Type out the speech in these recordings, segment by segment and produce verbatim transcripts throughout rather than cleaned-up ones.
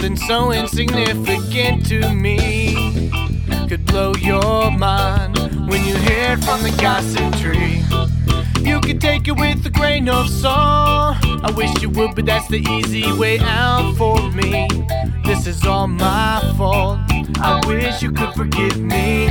something so insignificant to me could blow your mind when you hear it from the gossip tree. You could take it with a grain of salt. I wish you would, but that's the easy way out for me. This is all my fault. I wish you could forgive me.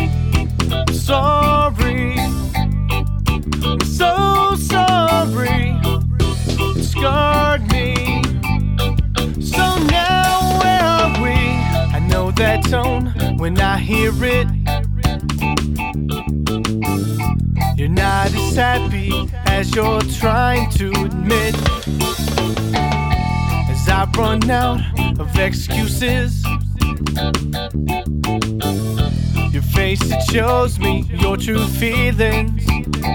Sorry, I'm so sorry. It scarred me. So now where are we? I know that tone when I hear it. You're not as happy as you're trying to admit. As I run out of excuses, your face, it shows me your true feelings.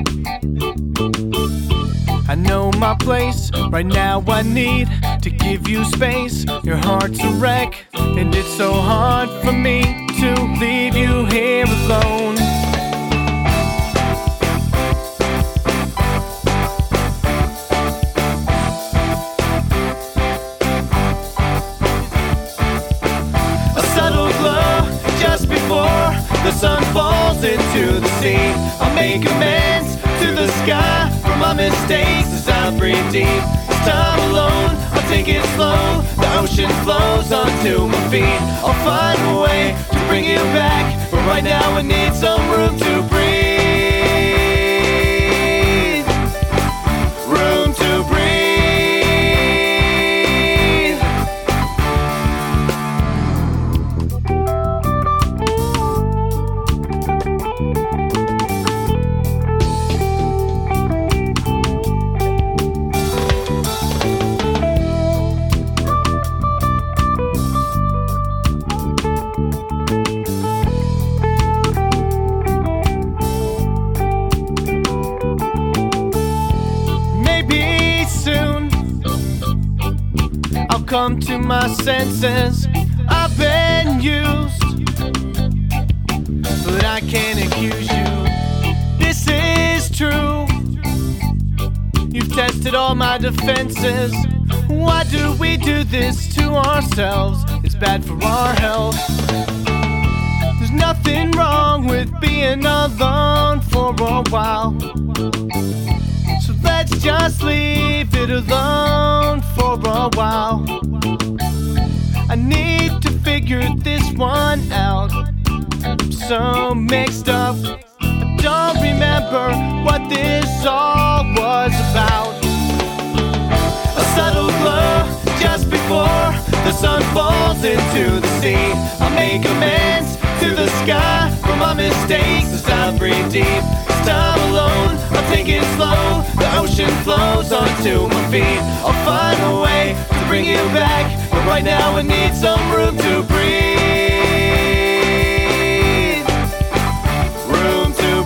I know my place, right now I need to give you space. Your heart's a wreck, and it's so hard for me to leave you here alone. The sun falls into the sea. I'll make amends to the sky for my mistakes as I breathe deep. This time alone, I'll take it slow. The ocean flows onto my feet. I'll find a way to bring you back, but right now I need some room to breathe. Room to breathe. Come to my senses. I've been used, but I can't accuse you. This is true. You've tested all my defenses. Why do we do this to ourselves? It's bad for our health. There's nothing wrong with being alone for a while, so let's just leave it alone for a while. I need to figure this one out. I'm so mixed up, I don't remember what this all was about. A subtle glow just before the sun falls into the sea. I'll make amends to the sky for my mistakes as I breathe deep. This time alone, I'll take it slow. The ocean flows onto my feet. I'll find a way to bring you back, but right now I need some room to breathe. Room to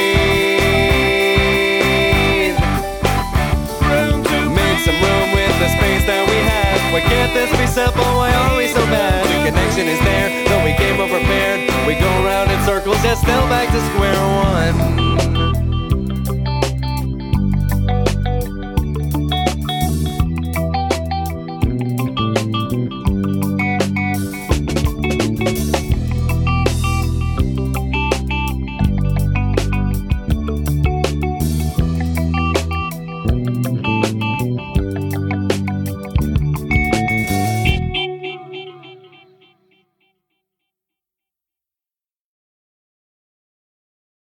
breathe. Room to breathe. Make some room with the space that we have. Why can't this be simple? Why are we so bad? The connection is there, though we came unprepared. We go around in circles, yet still back to square one.